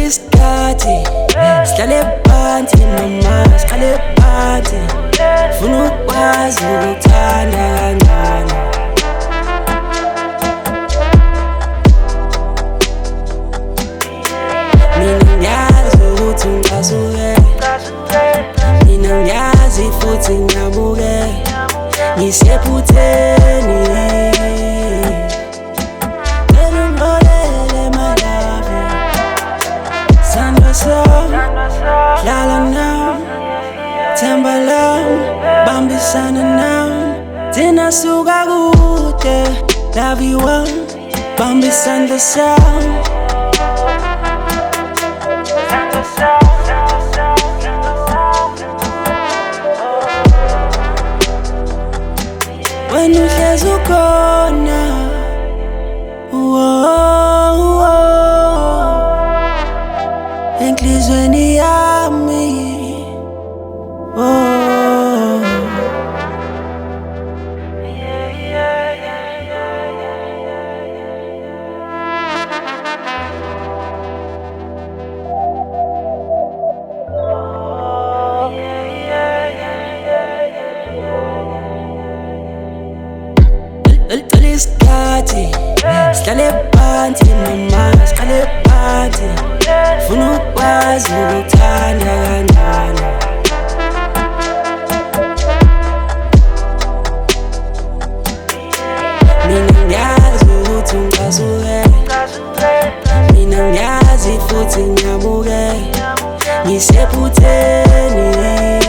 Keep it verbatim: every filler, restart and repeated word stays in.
isikhathi sihlale phansi mama, siqale phansi. Funa ukwazi ukuthanda kancane. Mina ngiyazi ukuthi ngicasuke, mina ngiyazi futhi ngiyabuke, ngisephutheni. Lala now, themba lam, bambisana now. Thina suka kude, love you one, bambisana sound. When uhlezi ukhona, oh, enhlizweni yami, oh. Lithole isikhathi sihlale phansi mama, siqale phansi. Funa ukwazi ukuthanda kancane. Mina ngiyazi ukuthi ngicasuke, mina ngiyazi futhi ngiyabuke, ngisephutheni.